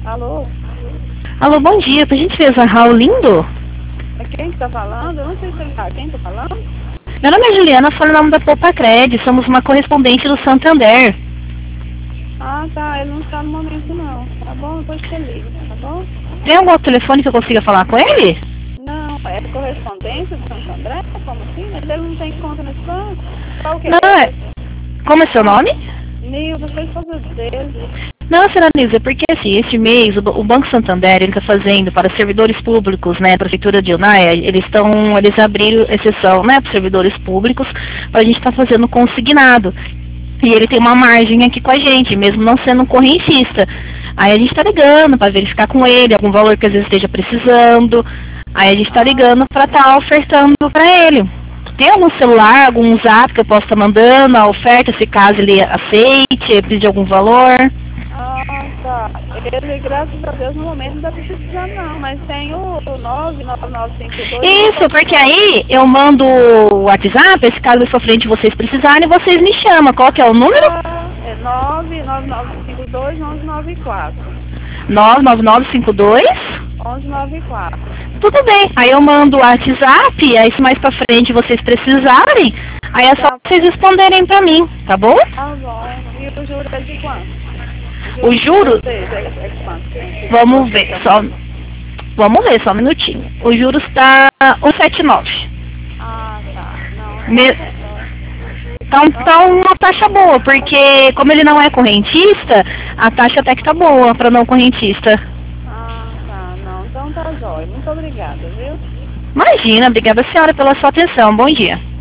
Alô? Alô, bom dia. Por gentileza, Raulindo? É quem que tá falando? Eu não sei se ele tá. Quem tá falando? Meu nome é Juliana, falo em nome da Poupa Cred. Somos uma correspondente do Santander. Ah, tá. Ele não está no momento, não. Tá bom? Depois você liga, tá bom? Tem algum outro telefone que eu consiga falar com ele? Não, é correspondência do Santo André? Como assim? Mas ele não tem conta nesse banco? Qual que é? Não, como é seu nome? Nilva, foi esposa dele. Não, senhora Nilza, porque assim, este mês o Banco Santander ele está fazendo para servidores públicos, né, a Prefeitura de Unaia, eles abriram exceção, né, para servidores públicos, para a gente estar fazendo consignado. E ele tem uma margem aqui com a gente, mesmo não sendo um correntista. Aí a gente está ligando para verificar com ele algum valor que às vezes esteja precisando. Aí a gente está ligando para estar ofertando para ele. Tem algum celular, algum zap que eu possa estar mandando a oferta, se caso ele aceite, precise de algum valor? Ah, tá. Ele, graças a Deus, no momento não está precisando, não. Mas tem o 99952. Isso, porque aí eu mando o WhatsApp, se caso for frente vocês precisarem, vocês me chamam. Qual que é o número? É 99952-1194. 99952? 1194. Tudo bem. Aí eu mando o WhatsApp, aí se mais pra frente vocês precisarem, aí é só Tá, vocês responderem pra mim, tá bom? tá bom. E o juro é de quanto? O juro, É quanto? vamos ver, só um minutinho. O juro está 179. Ah, tá. Não, Me- Tá uma taxa boa, porque como ele não é correntista, a taxa até que tá boa para não correntista. ah, tá. Não, então tá jóia. Muito obrigada, viu? Imagina, obrigada senhora pela sua atenção. Bom dia.